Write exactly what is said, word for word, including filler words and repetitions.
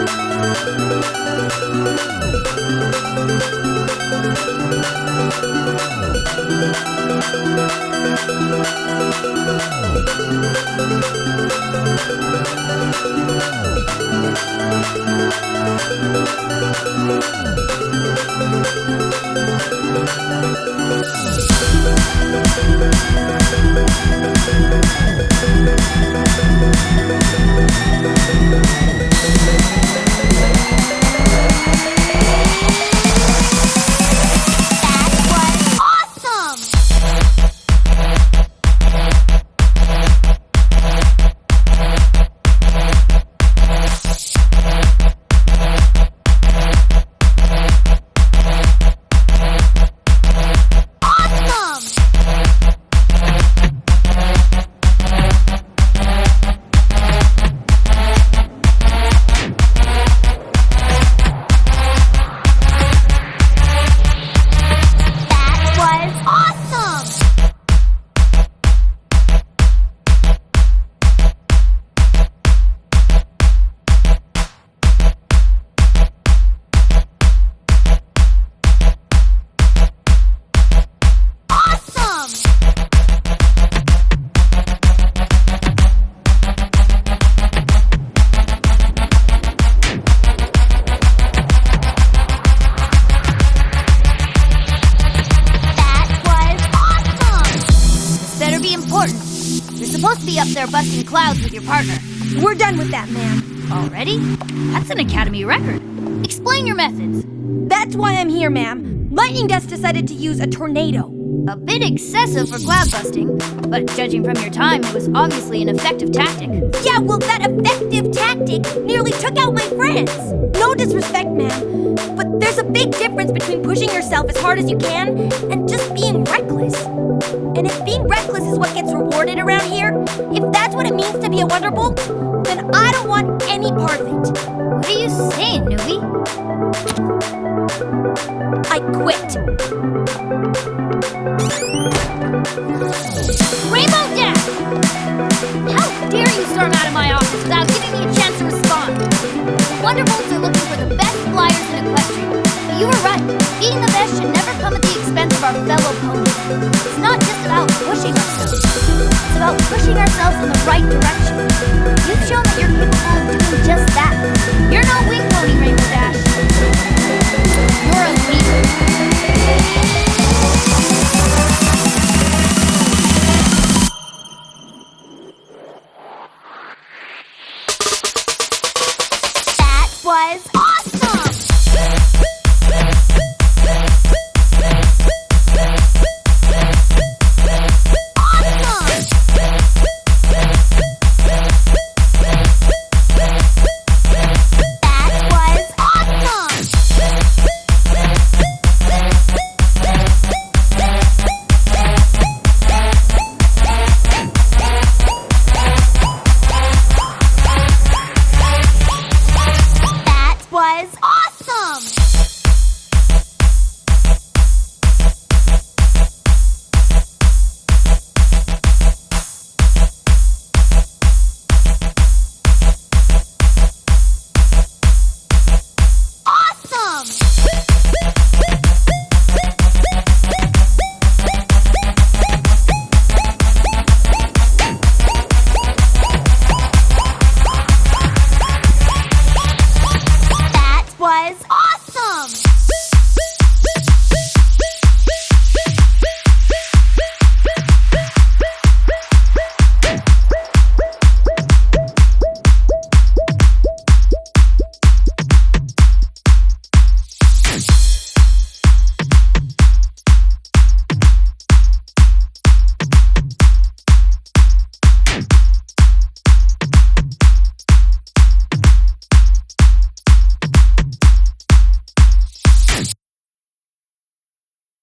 supposed to be up there busting clouds with your partner. We're done with that, man. Already? That's an Academy record. Explain your methods. That's why I'm here, ma'am. Lightning Dust decided to use a tornado. A bit excessive for cloud busting, but judging from your time, it was obviously an effective tactic. Yeah, well, that effective tactic nearly took out my friends. No disrespect, ma'am, but there's a big difference between pushing yourself as hard as you can and just being reckless. And if being reckless is what gets rewarded around here, if that's what it means to be a Wonderbolt, then I don't want any part of it. What are you saying, newbie? I quit. Rainbow Dash! How dare you storm out of my office without giving me a chance to respond? Wonderbolts are looking for the best flyers in Equestria. But you were right. Beating them